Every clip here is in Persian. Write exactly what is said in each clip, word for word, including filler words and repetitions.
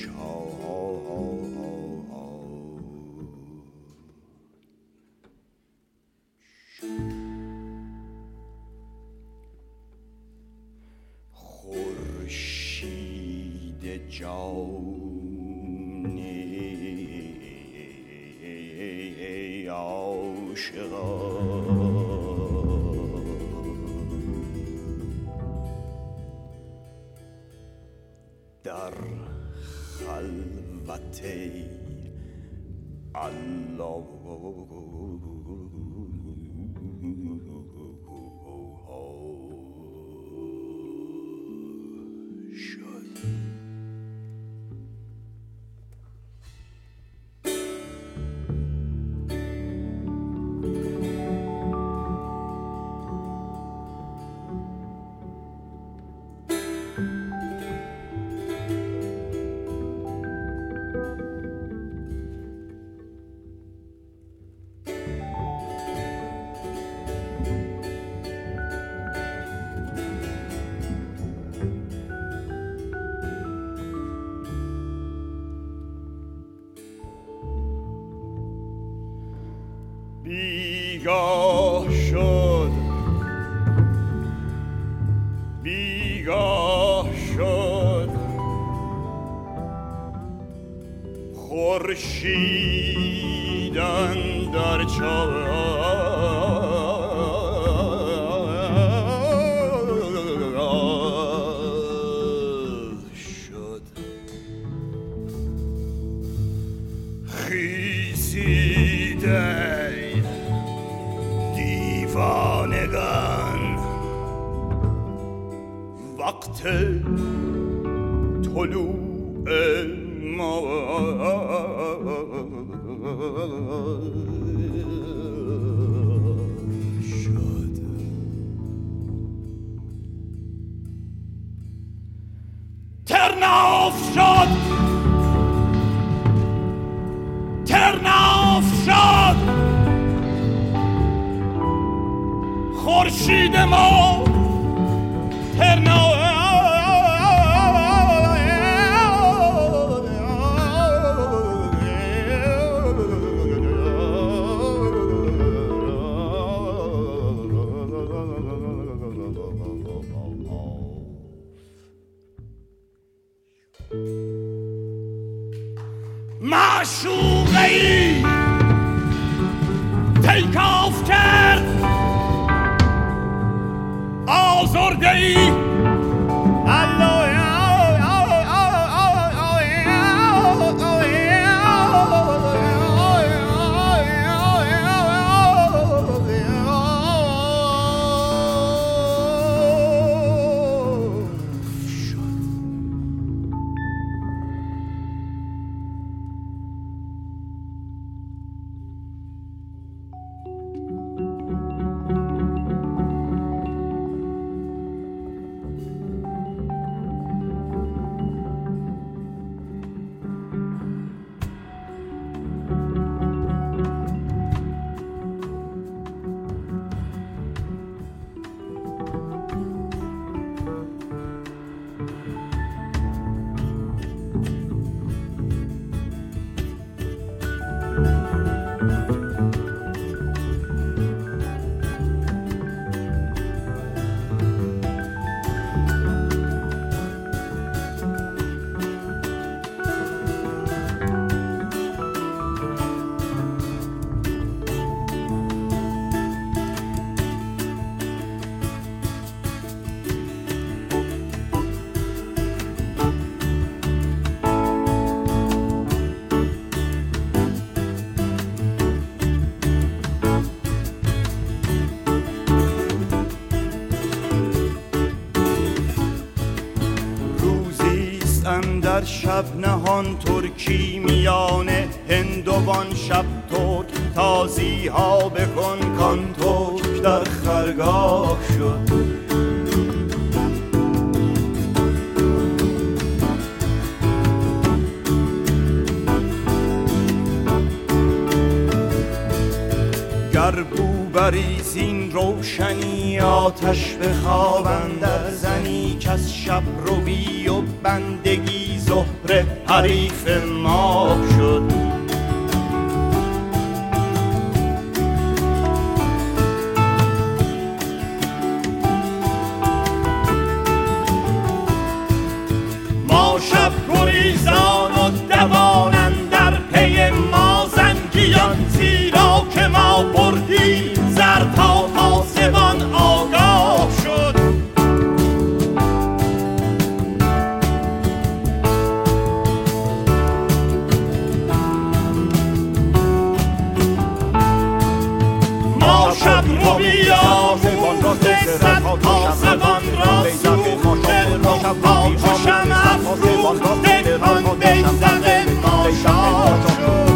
خورشید جانی عاشقان در خلوت الله بیگاه شد بیگاه شد خورشید اندر چاه شد خیزیده دیوانگان وقت طلوع ما شد ترناف شد ترناف شد خورشید ما ترناف معشوقه‌ای تیکاف کرد آزرده‌ای در شب نهان ترکی میان هندوان شب ترک تازی ها بکن کان ترک در خرگاه شد گر بود بریزین روشنی آتش به خواب اندر زنی که از شب روی و بندگی زهره حریف ما شد. ما شب گریزان و دوان اندر پی ما زنگیان، زیرا که ما بردیم زر تا آسمان آگاه شد. ما شب رویان صد آسمان را سوخته رخها چو شمع افروخته کان بیزق ما شاه شد.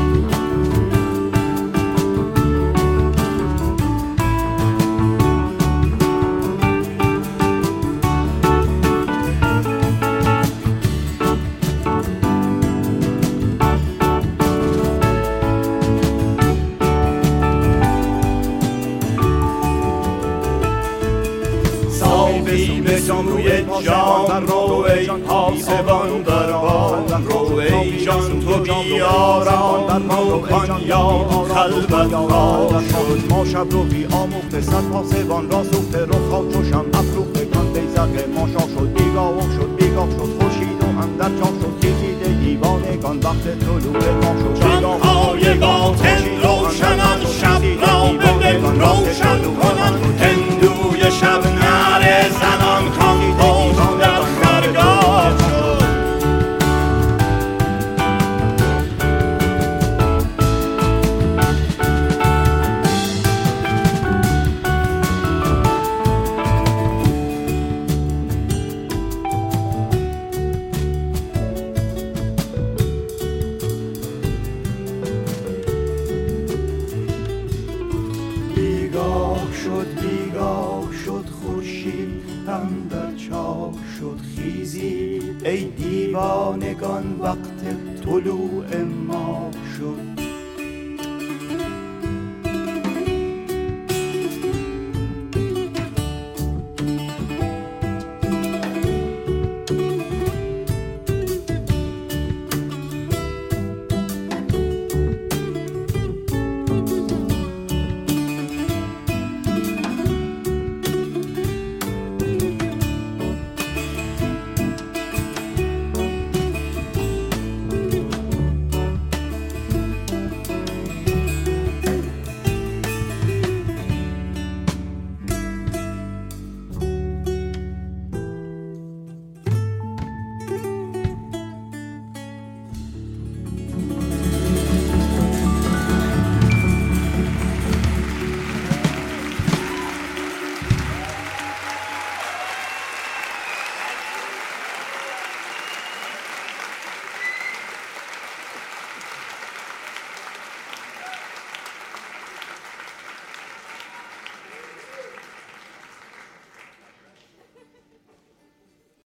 ساقی به سوی جام رو ای پاسبان دربان رو ای جان تو بیارام و کان یا خلوت ها شد. ما شب رو بی آموخته صد پاسبان را سوخته رخها چو شمع افروخته کان بیزق ما شاه شد. بیگاه شد بیگاه شد خورشید و اندر چاق شد کشیده دیوانگان وقت طلوع ما شد. جانهای باطن روشنان شب را به دل روشن کنان، هندوی شب نعره زنان کان پشت در خرگاه شد. بیگاه شد بیگاه شد خورشید اندر چاک شد. خیزید ای دیوانگان وقت طلوع ما شد.